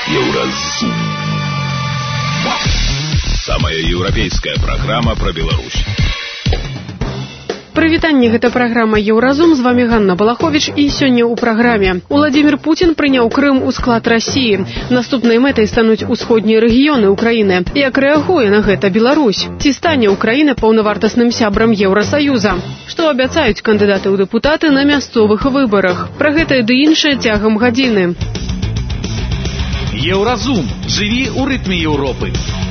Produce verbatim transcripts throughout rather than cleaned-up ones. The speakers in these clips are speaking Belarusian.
Еўразум. Самая еўрапейская программа про Беларусь. Прывітанне, гэта праграма Еўразум, з вами Ганна Балахович, і сёння ў праграме. Уладзімір Пуцін прыняў Крым у склад Расіі. Наступнай мэтай стануць усходнія рэгіёны Украіны. Як рэагуе на гэта Беларусь? Ці стане Украіна паўнавартасным сябрам Еўрасаюза? Што абяцаюць кандыдаты ў дэпутаты на мясцовых выбарах? Пра гэта ды іншае цягам гадзіны. Еўразум. Жыві ў рытме Еўропы.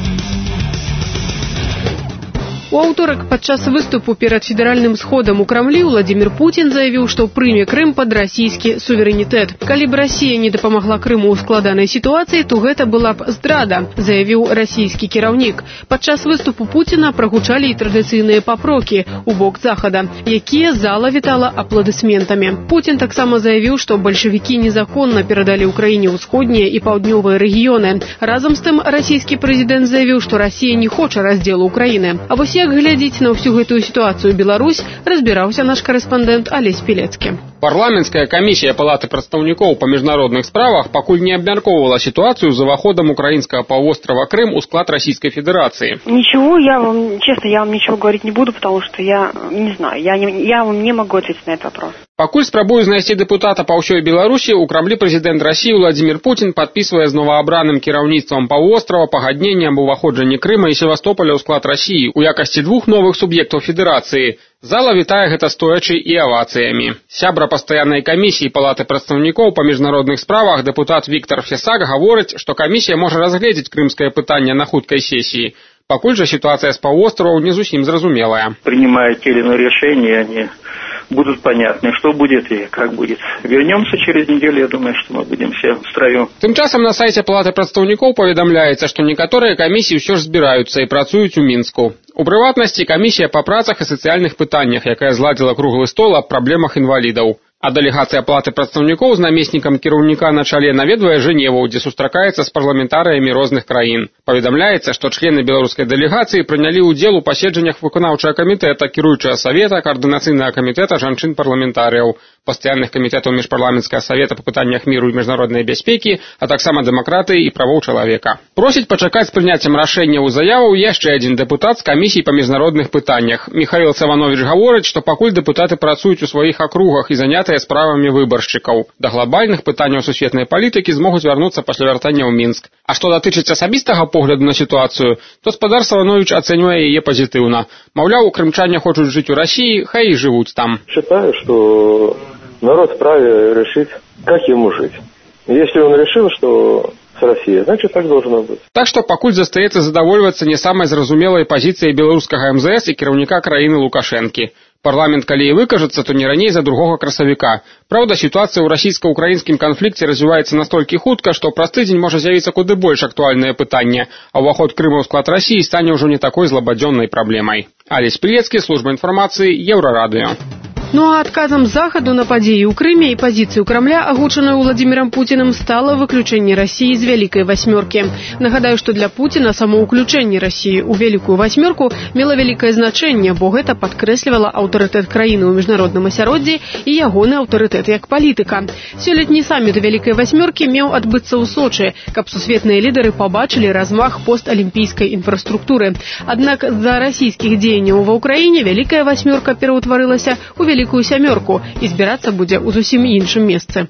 У аўторак падчас выступу перад федэральным сходам у Крамлі Уладзімір Пуцін заявіў, што прыме Крым пад расійскі суверэнітэт. Калі б Расія не дапамагла Крыму ў складанай сітуацыі, то гэта была б здрада, заявіў расійскі кіраўнік. Падчас выступу Пуціна прагучалі і традыцыйныя папрокі ў бок захада, якія зала вітала апладысментамі. Пуцін таксама заявіў, што бальшавікі незаконна перадалі ўкраіне ўсходнія і паўднёвыя рэгіёны. Разам з тым расійскі прэзідэнт заявіў, што Расія не хоча раздзелу ўкраіны. А вось як глядзіць на ўсю гэтую сітуацыю Беларусь, разбіраўся наш карэспандэнт Алесь Пілецкі. Парламенская камісія Палаты прадстаўнікоў па міжнародных справах пакуль не абмяркоўвала сітуацыю з уваходам украінскага паўвострава Крым у склад Российской Федерации. Ничего, я вам, честно, я вам ничего говорить не буду, потому что я не знаю, я, не, я вам не могу ответить на этот вопрос. Пакуль спрабуе знайсці дэпутата па ўсёй Беларусі, у Крамлі прэзідэнт Расіі Уладзімір Пуцін падпісвае з новаабраным кіраўніцтвам паўвострава пагадненне аб уваходжанні Крыма і Севастополя ў склад Расіі у якасці двух новых суб'ектаў федэрацыі. Зала вітае гэта стоячы і авацыямі. Сябра пастаяннай камісіі Палаты прадстаўнікоў па міжнародных справах дэпутат Віктор Фесак гаворыць, што камісія можа разгледзець крымскае пытанне на хуткай сесіі. Пакуль жа ситуация с паўвостравом не зусім зразумелая. Принимая те или иные решения, они будут понятны, что будет и как будет. Вернемся через неделю, я думаю, что мы будем все в строю. Тым часам на сайте Палаты прадстаўнікоў паведамляецца, што некаторыя камісіі ўсё ж збіраюцца і працуюць у Мінску. У прыватнасці камісія па працах і сацыяльных пытаннях, якая зладзіла круглы стол аб праблемах інвалідаў. А дэлегацыя Палаты прадстаўнікоў з намеснікам кіраўніка на чале наведвае Жэневу, дзе сустракаецца з парламентарыямі розных краін. Паведамляецца, што члены беларускай дэлегацыі прынялі ўдзел у паседжаннях выканаўчага камітэта, кіруючага савета, каардынацыйнага камітэта жанчын-парламентарыяў, пастаянных камітэтаў міжпарламенцкага савета па пытаннях міру і міжнароднай бяспекі, а таксама дэмакратыі і правоў чалавека. Просіць пачакаць з прыняццем рашэнняў заяваў яшчэ адзін дэпутат з камісіі па міжнародных пытаннях. Міхаіл Цаванович гаворыць, што пакуль дэпутаты працуюць у сваіх акругах і занятыя справамі выбаршчыкаў. Да глобальных пытанняў сусветнай палітыкі змогуць вярнуцца пасля вяртання ў Мінск. А што датычыць асабістага погляду на сітуацыю, то спадар Саванович ацэньвае яе пазітыўна. Маўляў, крымчане хочуць жыць у Расіі, хай і жывуць там. Считаю, что народ вправе решить, как ему жить. Если он решил, что с Россией, значит, так должно быть. Так што пакуль застаецца задавольвацца не самай зразумелай пазіцыяй беларускага эм зэ эс і кіраўніка краіны Лукашэнкі. Парламент, калі і выкажацца, то не раней за другога красавіка. Праўда, сітуацыя ў расійска-украінскім канфлікце развіваецца настолькі хутка, што праз тыдзень можа з'явіцца куды больш актуальнае пытанне, а ўваход Крыма ў склад Расіі стане ўжо не такой злабадзённай праблемай. Алесь Пілецкі, служба інфармацыі, Еўрарадыё. Ну а адказам захаду на падзеі ў Крыме і пазіцыю Крамля, агучаную Уладзімірам Пуцінам, стала выключэнне Расіі з вялікай васьмёркі. Нагадаю, што для Пуціна само ўключэнне Расіі ў вялікую васьмёрку мела вялікае значэнне, бо гэта падкрэслівала аўтарытэт краіны ў міжнародным асяроддзі і ягоны аўтарытэт як палітыка. Сёлетні саміт вялікай васьмёркі меў адбыцца ў Сочы, каб сусветныя лідары пабачылі размах посталімпійскай інфраструктуры. Аднак з-за расійскіх дзеянняў ва ўкраіне вялікая васьмёрка пераўтварылася ў вялікую сямёрку і збірацца будзе ў зусім іншым месцы.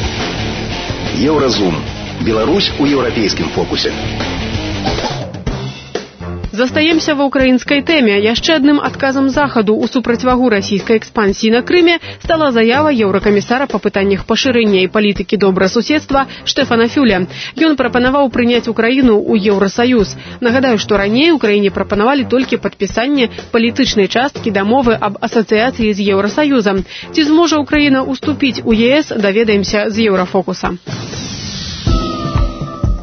Еўразум. Беларусь у еўрапейскім фокусе. Застаемся ва ўкраінскай тэме. Яшчэ адным адказам захаду ў супрацьвагу расійскай экспансіі на Крыме стала заява еўракамісара па пытаннях пашырэння і палітыкі добрасуседства Штэфана Фюля. Ён прапанаваў прыняць Украіну ў Еўрасаюз. Нагадаю, што раней Украіне прапанавалі толькі падпісанне палітычнай часткі дамовы аб асацыяцыі з Еўрасаюзам. Ці зможа Украіна уступіць у е эс, даведаемся з Еўрафокуса.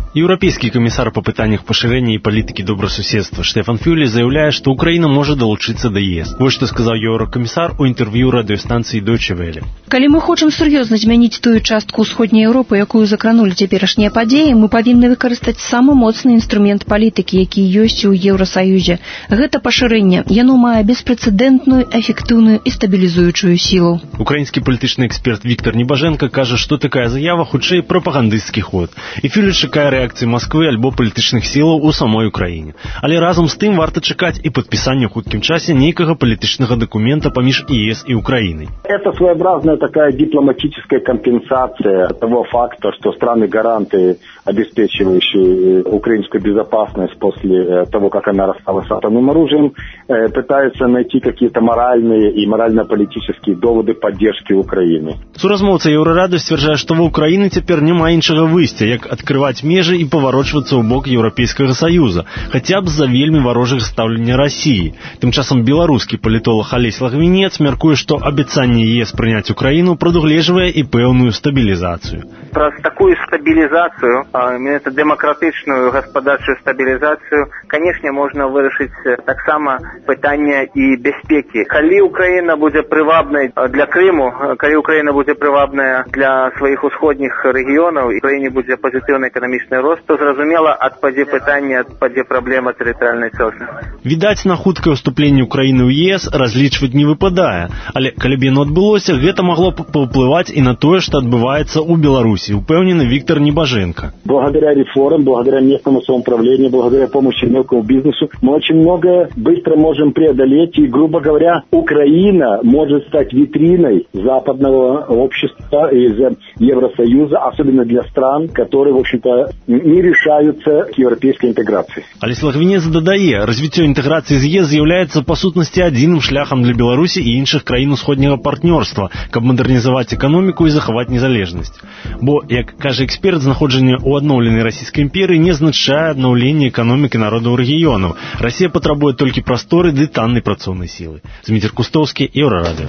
Еўрапейскі камісар па пытаннях пашырэння і палітыкі добрасуседства Штефан Фюле заяўляе, што Украіна можа далучыцца да ЕС. Вось што сказаў еўракамісар у інтэрв'ю радыёстанцыі Deutsche Welle. Калі мы хочам сур'ёзна змяніць тую частку ўсходняй Еўропы, якую закранулі цяперашнія падзеі, мы павінны выкарыстаць самы моцны інструмент палітыкі, які ёсць у Еўрасаюзе. Гэта пашырэнне. Яно мае беспрэцэдэнтную, эфектыўную і стабілізуючую сілу. Украінскі палітычны эксперт Віктор Небаженко кажа, што такая заява хутчэй прапагандысцкі ход. І Фюле чакае рэакцыі Масквы альбо палітычных сілаў у самой Украіне. Але разам з тым варта чакаць і падпісання ў хуткім часе нейкага палітычнага дакумента паміж ЕС і Украиной. Это своеобразная такая дипломатическая компенсация того факта, что страны-гаранты, обеспечивающие украинскую безопасность после того, как она рассталась с атомным оружием, пытаются найти какие-то моральные и морально-политические доводы поддержки Украины. Суразмоўца Еўрарады сцвярджае, што ва Украіны цяпер няма іншага выйсця, як адкрываць межы і паварочвацца ў бок Еўрапейскага Саюза, хаця б з-за вельмі варожых стаўлення Расіі. Тым часам беларускі палітолог Алесь Лагвінец мяркуе, што абяцанне ЕС прыняць Украіну прадугледжвае і пэўную стабілізацыю. Праз такую стабілізацыю, менавіта дэмакратычную гаспадарчую стабілізацыю, канешне, можна вырашыць таксама пытанне і бяспекі. Калі Украіна будзе прывабнай для Крыму, калі Украіна будзе прывабная для сваіх усходніх рэгіёнаў, і краіне будзе пазітыўны эканамічны рост, то зразумела, адпадзе пытанне, адпадзе праблема тэрытарыяльнай цэласнасці. Відаць, на хуткае ўступленне Украіны ў ЕС разлічваць не выпадае, але калі б яно адбылося, гэта магло б паўплываць і на тое, што адбываецца ў Беларусі, упэўнены Виктор Небаженко. Благодаря реформам, благодаря местному самоуправлению, благодаря помощи мелкому бизнесу, мы очень многое быстро можем преодолеть, и, грубо говоря, Украина может стать витриной западного общества из Евросоюза, особенно для стран, которые, в общем-то, не решаются к европейской интеграции. Алесь Лагвінец дадае, развіццё інтэграцыі з ЕС з'яўляецца па сутнасці адзіным шляхам для Беларусі і іншых краін усходняга партнёрства, каб мадэрнізаваць эканоміку і захаваць незалежнасць. Бо, як кажа эксперт, знаходжанне ў адноўленай расійскай імперыі не азначае аднаўленне эканомікі народаў рэгіёнаў. Расія патрабуе толькі прасторы ды таннай працоўнай сілы. Зміцер Кустовскі, Еўрарадыё.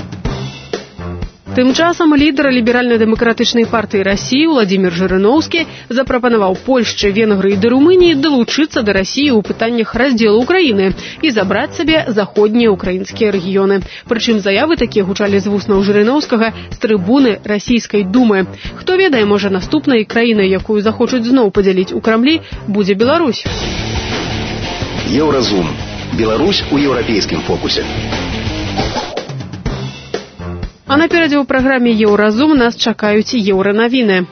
Тым часам лідар ліберальна-дэмакратычнай партыі Расіі Владзімір Жырыноўскі запрапанаваў Польшчы, Венгрыі ды Румыніі далучыцца да Расіі ў пытаннях раздзелу Украіны і забраць сабе заходнія украінскія рэгіёны. Прычым заявы такія гучалі з вуснаў Жырыноўскага з трыбуны расійскай думы. Хто ведае, можа, наступнай краінай, якую захочуць зноў падзяліць у Крамлі, будзе Беларусь. Еўразум. Беларусь у еўрапейскім фокусе. А наперадзе ў праграме «Еўразум» нас чакаюць еўранавіны.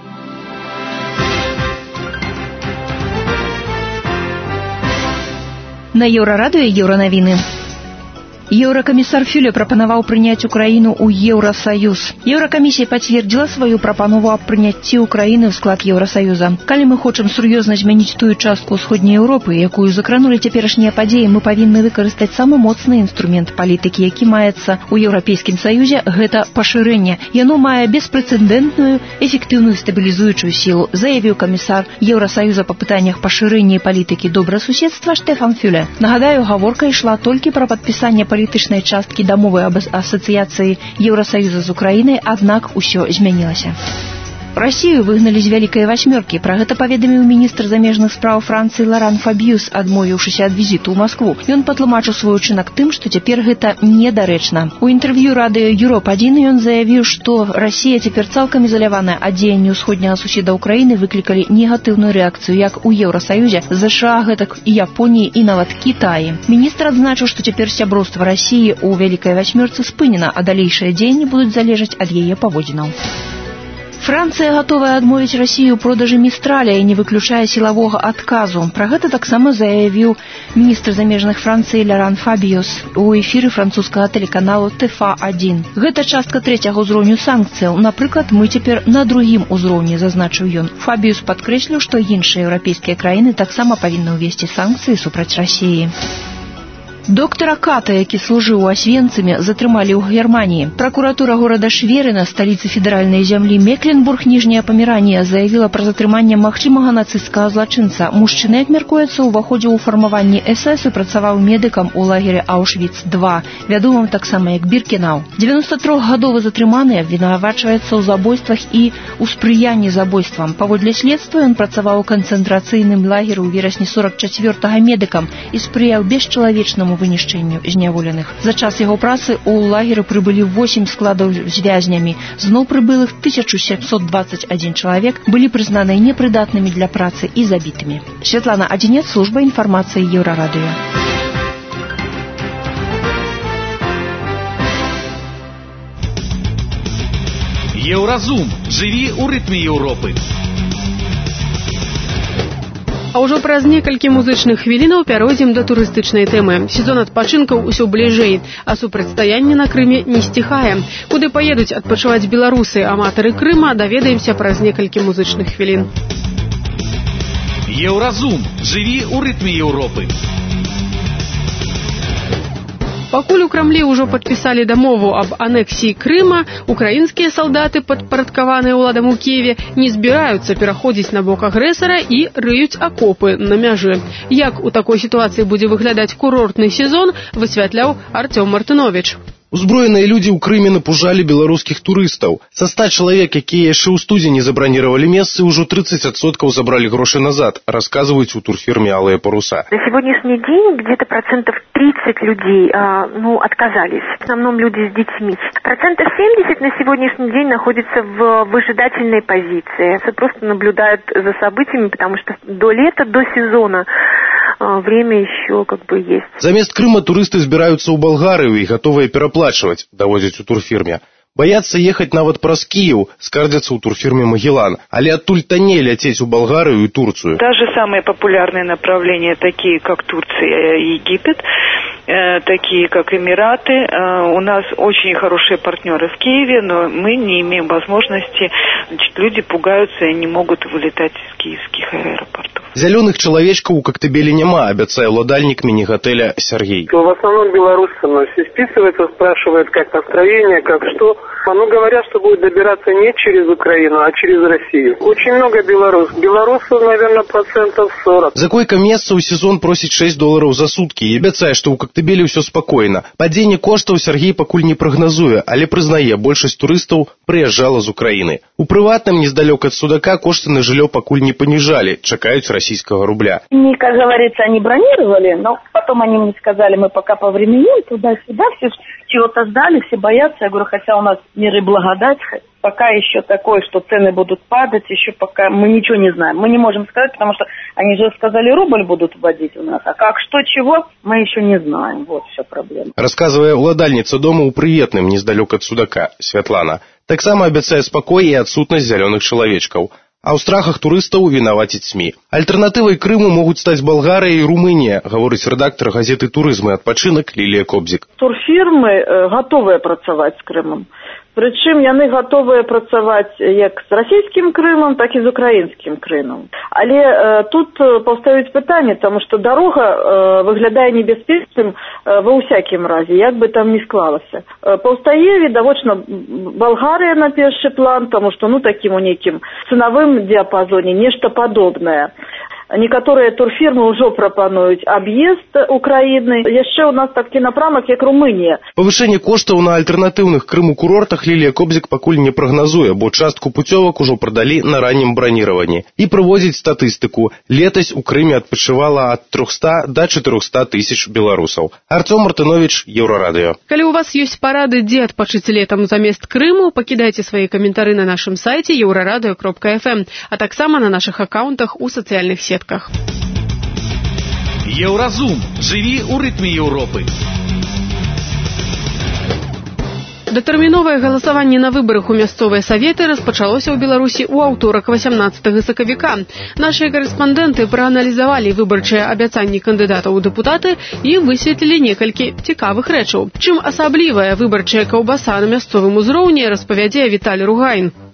На Еўрарадыё еўранавіны. Еўракамісар Фюле прапанаваў прыняць Украіну ў Еўрасаюз. Еўракамісія пацвердзіла сваю прапанову аб прыняцці Украіны ў склад Еўрасаюза. Калі мы хочам сур'ёзна змяніць тую частку ўсходняй Еўропы, якую закранулі цяперашнія падзеі, мы павінны выкарыстаць самы моцны інструмент палітыкі, які маецца ў Еўрапейскім Саюзе, гэта пашырэнне. Яно мае беспрэцэдэнтную, эфектыўную стабілізуючую сілу, заявіў камісар Еўрасаюза па пытаннях пашырэння і палітыкі добрасуседства Штефан Фюле. Нагадаю, гаворка ішла толькі пра падпісанне палітычнай часткі дамовы аб асацыяцыі Еўрасаюза з Украінай, аднак усё змянілася. Расію выгналі з вялікай васьмёркі. Пра гэта паведаміў міністр замежных спраў Францыі Лоран Фабіюс, адмовіўшыся ад візіту ў Маскву. Ён патлумачыў свой учынак тым, што цяпер гэта недарэчна. У інтэрв'ю радыё Юроп адзін ён заявіў, што Расія цяпер цалкам ізаляваная ад дзеяння ўсходняга суседа Украіны, выклікалі негатыўную рэакцыю як у Еўрасаюзе, ЗША, гэтак і Японіі і нават Кітаі. Міністр адзначыў, што цяпер сяброўства Расіі ў вялікай васьмёрцы спынена, а далейшыя дзеянні будуць залежаць ад яе паводзінаў. Францыя гатовая адмовіць Расію ў продажы Містраля і не выключае сілавога адказу. Пра гэта таксама заявіў міністр замежных Францыі Лоран Фабіюс у эфіры французскага тэлеканалу Тэ Эф А адзін. Гэта частка трэцяга ўзроўню санкцыяў. Напрыклад, мы цяпер на другім узроўні, зазначыў ён. Фабіюс падкрэсліў, што іншыя еўрапейскія краіны таксама павінны ўвесці санкцыі супраць Расіі. Доктара Ката, які служыў у Асвенцыме, затрымалі ў Германіі. Пракуратура горада Шверына, сталіцы федэральнай зямлі Мекленбург, Ніжняя Памеранія, заявіла пра затрыманне магчымага нацысцкага злачынца. Мужчына, як мяркуецца, уваходзіў у фармаванне эс эс і працаваў медыкам у лагеры Аўшвіц два, вядомым таксама як Біркенау. дзевяностатрохгадовы затрыманы абвінавачваецца ў забойствах і ў спрыянні забойствам. Паводле следства ён працаваў у канцэнтрацыйным лагеры ў верасні сорок чацвёртага медыкам і спрыяў бесчалавечнаму вынішчэнню зняволеных. За час яго працы ў лагеры прыбылі восемь складаў з вязнямі. Зноў прыбылых тысяча сямьсот двадцать один чалавек былі прызнаны непрыдатнымі для працы і забітымі. Святлана Адзінец, служба інфармацыі Еўрарадыё. Еўразум. Жыві ў рытме Еўропы. А ўжо праз некалькі музычных хвілінаў пяройдзем да турыстычнай тэмы. Сезон адпачынкаў усё бліжэй, а супрацьстаянне на Крыме не сціхае. Куды паедуць адпачываць беларусы, аматары Крыма, даведаемся праз некалькі музычных хвілін. Еўразум. Жыві ў рытме Еўропы. Пакуль у Крамлі ўжо падпісалі дамову аб анексіі Крыма, украінскія салдаты, падпарадкаваныя ўладам у Кіеве, не збіраюцца пераходзіць на бок агрэсара і рыюць акопы на мяжы. Як у такой сітуацыі будзе выглядаць курортны сезон, высвятляў Артём Мартынович. Узброеныя людзі ў Крыме напужалі беларускіх турыстаў. Са ста чалавек, якія яшчэ ў студзені забраніравалі месцы, ўжо тридцать адсоткаў забралі грошы назад, рассказываюць у турфирме «Алые паруса». На сегодняшний день где-то процентов тридцать людей а, ну, отказались. В основном люди с детьми. Процентов семьдесят на сегодняшний день находятся в выжидательной позиции. Просто наблюдают за событиями, потому что до лета, до сезона время еще как бы есть. Замест Крыма турысты збіраюцца ў Балгарыю і гатовыя пераплачваць, даводзяць у турфірме. Боятся ехать нават праз Киев, скардятся у турфирме «Магеллан». Але оттуль таннее лететь в Болгарию и Турцию. Даже самые популярные направления, такие как Турция и Египет, э, такие как Эмираты. Э, у нас очень хорошие партнеры в Киеве, но мы не имеем возможности. Значит, люди пугаются и не могут вылетать из киевских аэропортов. Зеленых человечков у Коктебеле нема, обещает владельник мини-готеля Сергей. В основном белорусы со мной все списываются, спрашивают, как настроение, как что. Ну, говорят, что будет добираться не через Украину, а через Россию. Очень много белорусов. Белорусов, наверное, процентов сорок. За койко-место у сезон просит шесть долларов за сутки. И обещает, что у Коктебеле все спокойно. Падение коштов Сергей покуль не прогнозуе, але признае, большесть туристов приезжала из Украины. У приватном, нездалек от Судака, кошты на жилье покуль не понижали, чекают российского рубля. Не, как говорится, они бронировали, но потом они мне сказали, мы пока повременим туда-сюда, все чего-то ждали, все боятся. Я говорю, хотя у нас мир и благодать, пока еще такое, что цены будут падать, еще пока мы ничего не знаем. Мы не можем сказать, потому что они же сказали, рубль будут вводить у нас. А как, что, чего, мы еще не знаем. Вот вся проблема. Рассказывая уладальница дома у приветным, нездалек от Судака, Святлана, так само обещает спокой и отсутность зеленых человечков. А ў страхах турыстаў вінаваціць СМИ. Альтэрнатывай Крыму могуць стаць Балгарыя і Румынія, гаворыць рэдактар газеты «Турызм і адпачынак» Лілія Кобзік. Турфірмы гатовыя працаваць з Крымам. Прычым яны гатовыя працаваць як з расійскім Крымам, так і з украінскім Крымам. Але э, тут паўстаюць пытанне, таму што дарога э, выглядае небяспечным э, ва ўсякім разе, як бы там ні склалася. Э, паўстае відавочна Балгарыя на першы план, таму што ну такім у нейкім цэнавым дыяпазоне нешта падобнае. Некаторыя турфірмы ўжо прапануюць аб'езд Украіны. Яшчэ у нас такі напрамак, як Румынія. Павышэнне коштаў на альтэрнатыўных Крыму курортах Лілія Кобзік пакуль не прагназуе, бо частку пуцёвак ужо прадалі на раннім браніраванні. І прыводзіць статыстыку. Летась у Крыме адпачывала ад трохсот да чатырохсот тысяч беларусаў. Артём Мартынович, Еўрарадыё. Калі у вас ёсць парады, дзе адпачыць летам замест Крыму, пакідайце свае каментары на нашым сайце еўрарадыё кропка эф эм, а таксама на нашых аккаунтах у сацыяльных сетках. Еўразум. Жыві ў рытме Еўропы. Датэрміновае галасаванне на выбарах у мясцовыя саветы распачалося ў Беларусі ў аўторак васямнаццатага сакавіка. Нашыя карэспандэнты прааналізавалі выбарчыя абяцанні кандыдатаў у дэпутаты і высветлілі некалькі цікавых рэчаў. Чым асаблівая выбарчая каўбаса на мясцовым узроўні, распавядзе Віталій Ругайн.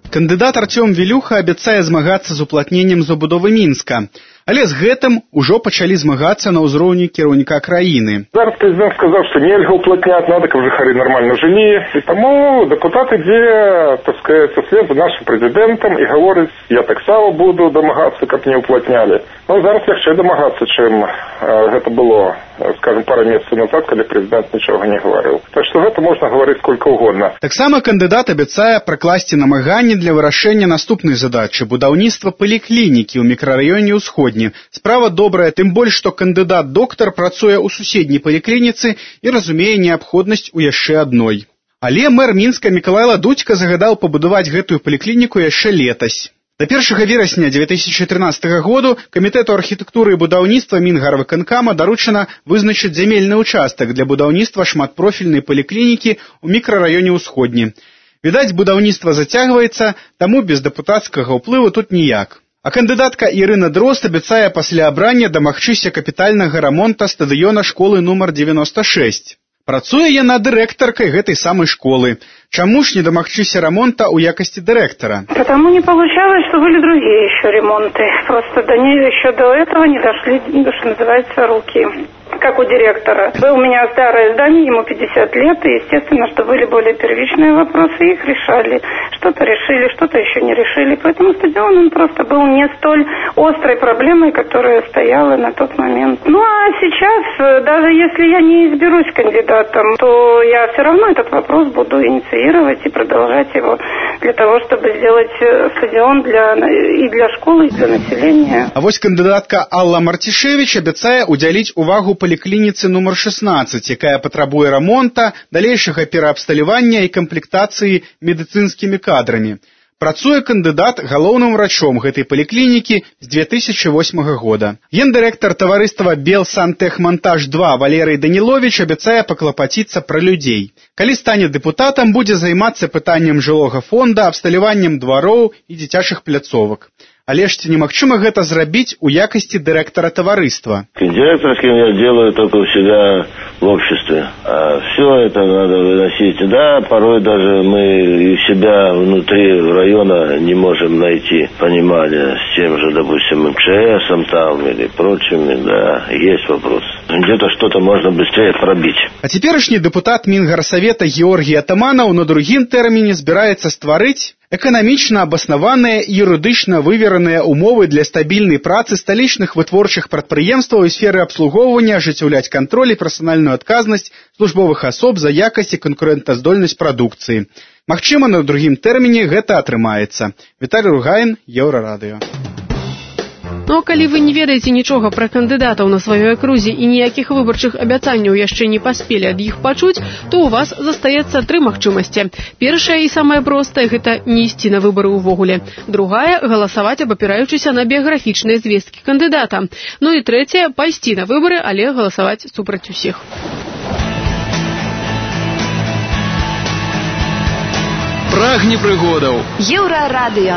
Кандыдат Артём Вілюха абяцае змагацца з уплатненнем забудовы Мінска. Але з гэтым ужо пачалі змагацца на ўзроўні кіраўніка краіны. Зараз президент сказал, что нельзя уплотнять, надо, каб жыхары нормально жили. И тому депутат ідзе, так сказать, вслед за нашим президентом и говорит, я так само буду домагаться, каб не уплотняли. Но зараз легче домагаться, чем э, это было, скажем, пару месяцев назад, когда президент ничего не говорил. Так что это можно говорить сколько угодно. Таксама кандыдат абяцае пракласці намаганні для вырашэння наступнай задачы будаўніцтва паліклінікі ў мікрараёне ўсходні. Справа добрая, тым больш, што кандыдат-доктар працуе ў суседняй паліклініцы і разумее неабходнасць у яшчэ адной. Але мэр Мінска Мікалай Ладудзька загадаў пабудаваць гэтую паліклініку яшчэ летась. Да першага верасня две тысячи тринадцатого году Камітэту архітэктуры і будаўніцтва Мінгарвыканкама даручана вызначыць зямельны ўчастак для будаўніцтва шматпрофільнай паліклінікі ў мікрараёне ўсходні. Відаць, будаўніцтва зацягваецца, таму без дэпутацкага ўплыву тут ніяк. А кандыдатка Ірына Дрозд абяцае пасля абрання дамагчыся капітальнага рамонта стадыёна школы нумар девяносто шесть. Працуе яна дырэктаркай гэтай самай школы. Чаму ж не дамагчыся ремонта у якости директора? Потому не получалось, что были другие еще ремонты. Просто до нее еще до этого не дошли, что называется, руки. Как у директора. Было у меня старое здание, ему пятьдесят лет, и естественно, что были более первичные вопросы, их решали. Что-то решили, что-то еще не решили. Поэтому стадион он просто был не столь острой проблемой, которая стояла на тот момент. Ну а сейчас, даже если я не изберусь кандидатом, то я все равно этот вопрос буду инициировать и продолжать его для того, чтобы сделать стадион для, и для школы, и для населения. А вось кандидатка Алла Мартишевич абяцае удзяліць увагу паліклініцы нумар шестнадцать, якая патрабуе рамонта, далейшага пераабсталявання і камплектацыі медыцынскімі кадрамі. Працуе кандыдат галоўным врачом гэтай паліклінікі з две тысячи восьмого года. Гендырэктар таварыства Белсантехмонтаж два Валерый Данілович абяцае паклапаціцца пра людзей. Калі стане дэпутатам, будзе займацца пытаннем жылога фонда, абсталяваннем двароў і дзіцячых пляцовак. Але ж ці немагчыма гэта зрабіць у якасці дырэктара таварыства? Директорским я делаю только у себя в обществе. А все это надо выносить. Да, порой даже мы и себя внутри района не можем найти понимание с тем же, допустим, МЧСом там или прочими. Да, есть вопрос. Где-то что-то можно быстрее пробить. А цяперашні дэпутат Мінгарсавета Георгій Атаманаў на другім тэрміне збіраецца стварыць эканамічна абаснаваныя і юрыдычна вывераныя умовы для стабільнай працы сталічных вытворчых прадпрыемстваў у сферы абслугоўвання, ажыццяўляць кантроль і персанальную адказнасць службовых асоб за якасць і канкурэнтаздольнасць прадукцыі. Магчыма, на другім тэрміне гэта атрымаецца. Віталій Ругаін, Еўрарадыё. Ну а калі вы не ведаеце нічога пра кандыдатаў на сваёй акрузе і ніякіх выбарчых абяцанняў яшчэ не паспелі ад іх пачуць, то ў вас застаецца тры магчымасці. Першая і самая простая – гэта не ісці на выбары ўвогуле. Другая – галасаваць, абапіраючыся на біяграфічныя звесткі кандыдата. Ну і трэцяя – пайсці на выбары, але галасаваць супраць усіх. Прагне прыгодаў. Еўрарадыё.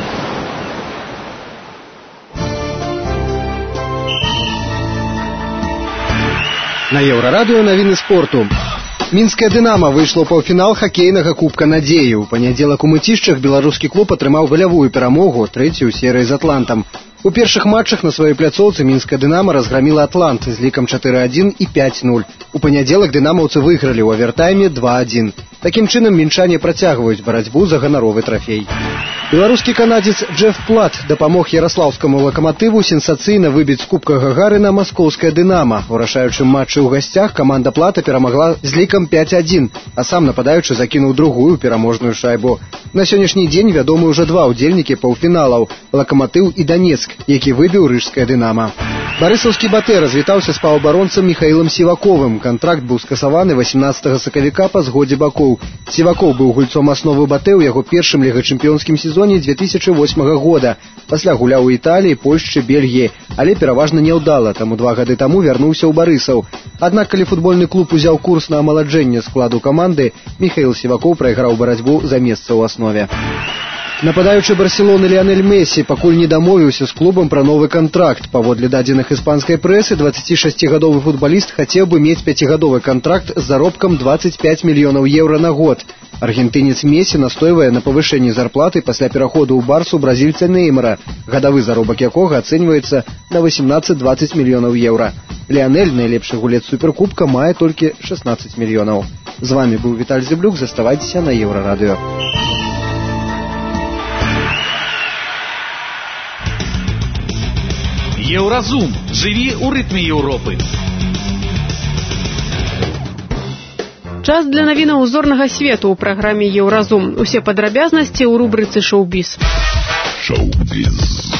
На Еўрарадыё навіны спорту. Мінская «Дынамо» выйшла ў паўфінал хакейнага кубка надзеі. У панядзелак у Мыцішчах беларускі клуб атрымаў галявую перамогу, трэцюю серыі з «Атлантам». У першых матчах на сваёй пляцоўцы мінская «Дынамо» разграміла «Атлант» з лікам чатыры адзін і пяць нуль. У панядзелак дынамаўцы выйгралі ў авертайме два адзін. Такім чынам мінчане працягваюць барацьбу за ганаровы трафей. Беларускі канадзец Джеф Плат дапамог яраслаўскаму лакаматыву сенсацыйна выбіць з кубка Гагарына маскоўскае «Дынамо». У рашаючым матчы ў гасцях каманда Плата перамагла з лікам пяць адзін, а сам нападаючы закінуў другую пераможную шайбу. На сённяшні дзень вядомы ўжо два ўдзельнікі паўфіналаў – «Лакаматыў» і «Данецк», які выбіў рыжскае «Дынамо». Барысаўскі «Батэ» развітаўся з паўабаронцам Міхаілам Сіваковым. Кантракт быў скасаваны восемнадцатага сакавіка па згодзе бакоў. Сівакоў быў гульцом асновы «Батэ» ў яго першым лігачэмпіёнскім сезоне две тысячи восьмого года. Пасля гуляў у Італіі, Польшчы, Бельгіі, але пераважна няўдала, таму два гады таму вярнуўся ў Барысаў. Аднак, калі футбольны клуб узяў курс на амаладжэнне складу каманды, Міхаіл Сівакоў прайграў барацьбу за месца ў аснове. Нападаючы Барселоны Ліанель Месси пакуль не дамовіўся з клубам пра новы кантракт. Паводле дадзеных іспанскай прэсы, дваццацішасцігадовы футбаліст хацеў бы мець пяцігадовы кантракт з заробкам дваццаць пяць мільёнаў еўра на год. Аргентынец Месси настойвае на павышэнні зарплаты пасля пераходу ў Барсу бразільца Неймара, гадавы заробак якога ацэньваецца на васемнаццаць-дваццаць мільёнаў еўра. Ліанель, найлепшы гулец суперкубка, мае толькі шаснаццаць мільёнаў. З вамі быў Віталь Зіблюк, заставайцеся на Еўрарадыё. Еўразум. Жыві ў рытме Еўропы. Час для навінаў узорнага свету ў праграме Еўразум. Усе падрабязнасці ў рубрыцы «Шоу-біз». Шоу-біз.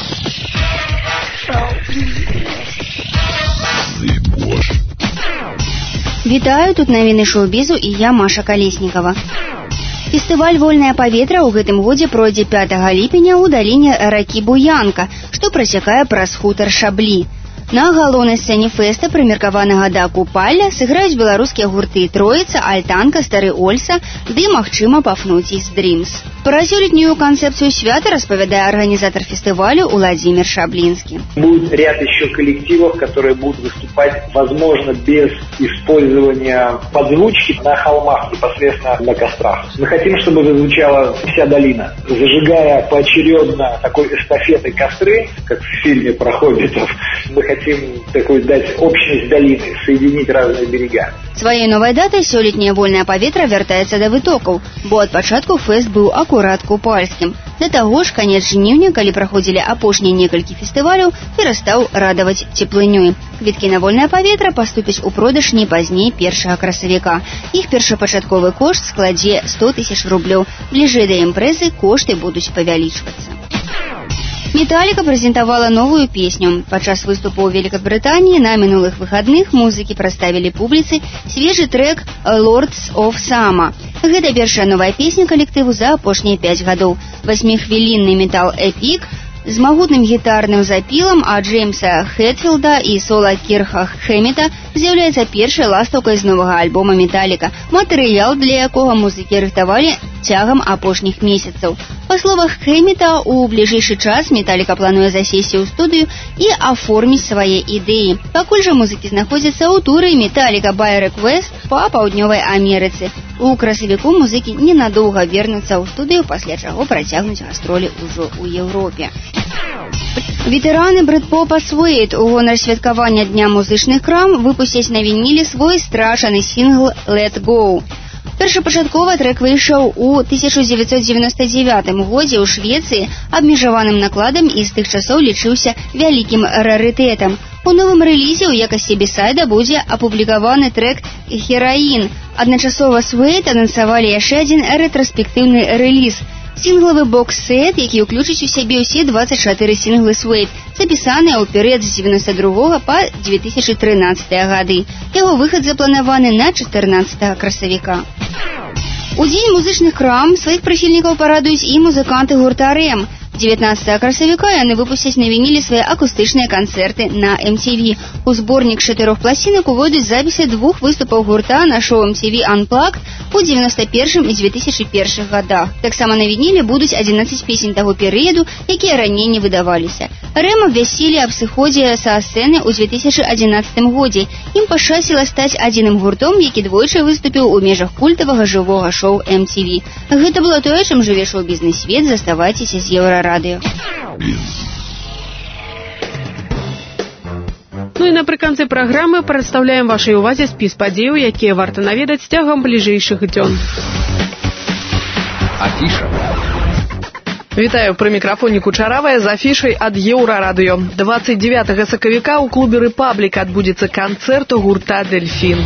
Вітаю, тут навіны шоу-бізу і я, Маша Калеснікава. Фестываль «Вольнае паветра» ў гэтым годзе пройдзе пятага ліпеня ў даліне ракі Буянка, што працякае праз хутар Шаблі. На галоўнай сцэне фэста, прымеркаванага да купалля, сыграюць беларускія гурты «Троіца», «Альтанка», «Стары Ольса» ды, магчыма, «Пафнуцій» з «Дрімс». Пра сёлетнюю канцэпцыю свята распавядае арганізатор фестивалю Владимир Шаблинский. Будет ряд еще коллективов, которые будут выступать, возможно, без использования подзвучки на холмах, непосредственно на кострах. Мы хотим, чтобы зазвучала вся долина, зажигая поочередно такой эстафетой костры, как в фильме про хоббитов. Мы хотим такой дать общность долины, соединить разные берега. Сваёй новай датай сёлетняе вольнае паветра вяртаецца да вытокаў, бо ад пачатку фэст быў акурат купальскім. Да таго ж, канец жніўня, калі праходзілі апошнія некалькі фестываляў, перастаў радаваць цеплынёй. Квіткі на вольнае паветра паступяць у продаж не пазней першага красавіка. Іх першапачатковы кошт складзе сто тысяч рублёў. Бліжэй да імпрэзы кошты будуць павялічвацца. Металлика прэзентавала новую песню. Падчас выступу ў Великабрытаніі на мінулых выхадных музыкі прадставілі публіцы свежы трэк «Lords of Summer». Гэта першая новая песня калектыву за апошнія пяць гадоў. Васьміхвілінны метал-эпік з магутным гітарным запілам ад Джеймса Хэтфілда і сола Кірха Хэммета з'яўляецца першай ластаўкай з новага альбома «Металлика», матэрыял для якога музыкі рыхтавалі цягам апошніх месяцаў. Па словах Хэммета, у бліжэйшы час «Металлика» плануе засесці ў студыю і аформіць свае ідэі. Пакуль жа музыкі знаходзяцца ў туры «Металлика by Request» па паўднёвай Амерыцы. У красавіку музыкі ненадоўга вернуцца ў студыю, пасля чаго працягнуць гастролі ўжо ў Еўропе. Ветэраны брыт-попа Суэйд у гонар святкавання Дня музычных крам выпусцяць на вініле свой страчаны сінгл «Let Go». Першапачаткова трэк выйшаў у тысяча дзевяцьсот дзевяносто дзевятым годзе ў Швецыі абмежаваным накладам і з тых часоў лічыўся вялікім рарытэтам. У новым рэлізе ў якасці бісайда будзе апублікаваны трэк «Хераін». Адначасова Суэйд анансавалі яшчэ адзін рэтраспектыўны рэліз. Сінглавы бокс-сет, які ўключыць у сябе ўсе дваццаць чатыры сінглы Суэйд, запісаныя ў перыяд з дзевяносто другога па две тысячи трынаццатыя гады. Яго выхад запланаваны на чатырнаццатага красавіка. У дзень музычных крам сваіх прыхільнікаў парадуюць і музыканты гурта «Рэм». дзевятнаццатага красавіка яны выпусцяць на вініле свае акустычныя канцэрты на эм ти ви. У зборнік чатырох пласцінак увойдуць запісы двух выступаў гурта на шоу эм ти ви Unplugged у дзевяносто першым і две тысячи першых гадах. Таксама на вініле будуць адзінаццаць песень таго перыяду, якія раней не выдаваліся. Рэм абвясцілі аб сыходзе са сцэны ў две тысячи адзінаццатым годзе. Ім пашчасціла стаць адзіным гуртом, які двойчы выступіў у межах культавага жывога шоу эм ти ви. Гэта было тое, чым жыве шоу-бізнес-свет. Заставайцеся з Еўрарадыё. Ну і напрыканцы праграмы прадстаўляем вашай увазе спіс падзеяў, якія варта наведаць цягам бліжэйшых дзён. Афіша. Вітаю, пры мікрафоне Кучаравая з афішай ад Еўрарадыё. дваццаць дзевятага сакавіка ў клубе «Рэпаблік» адбудзецца канцэрт у гурта «Дельфін».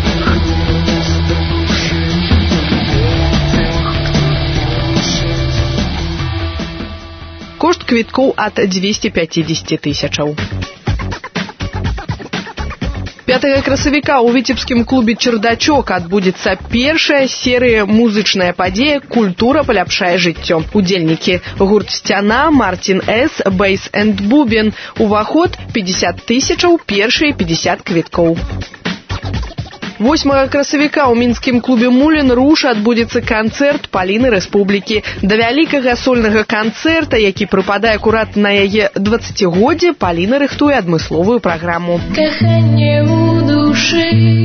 Кошт квіткоў ад дзвесце пяцьдзесят тысячаў. пятага красавіка ў віцебскім клубе «Чардачок» адбудзецца першая серыя музычная падзея «Культура паляпшае жыццё». Удзельнікі гурт «Сцяна», Мартин С, Бейс энд Бубен. Уваход пятьдесят тысячаў, першыя пятьдесят квіткоў. восьмага красавіка ў мінскім клубе «Мулін Руш» адбудзецца канцэрт Паліны Рэспублікі. Да вялікага сольнага канцэрта, які прыпадае акурат на яе дваццацігоддзе, Паліна рыхтуе адмысловую праграму. Каханне ў душы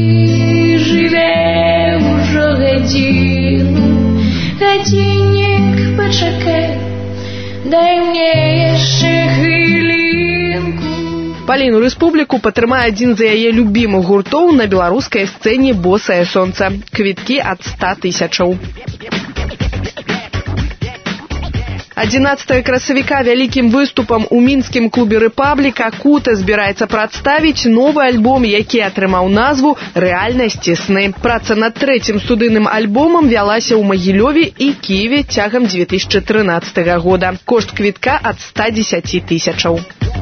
жыве ўжо гадзіну, гадзіннік пачакай, дай мне яшчэ хвілінку. Паліну Рэспубліку падтрымае адзін з яе любімых гуртоў на беларускай сцэне «Босае сонца». Квіткі ад ста тысячаў. адзінаццатага красавіка вялікім выступам у мінскім клубе «Рэпабліка» Акута збіраецца прадставіць новы альбом, які атрымаў назву «Рэальнасці сны». Праца над трэцім студыйным альбомам вялася ў Магілёве і Кіеве цягам дзве тысячы трынаццатага года. Кошт квітка ад ста дзесяці тысячаў.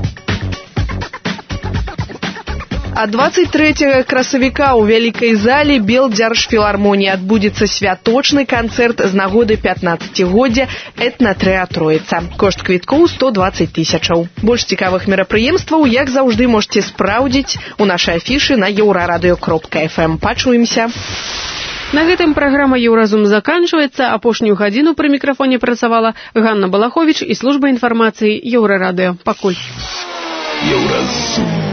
А дваццаць трэцяга красавіка ў вялікай зале Белдзяржфілармоніі адбудзецца святочны канцэрт з нагоды пятнаццацігоддзя этна-трыа Троіца. Кошт квіткоў сто дваццаць тысячаў. Больш цікавых мерапрыемстваў, як заўжды, можете спраўдзіць у нашай афішы на еўрарадыё кропка эф эм. Пачуемся. На гэтым праграма «Еўразум» заканчваецца. Апошнюю гадзіну пры мікрафоне працавала Ганна Балаховіч і служба інфармацыі Еўрарадыё. Пакуль. Еўразум.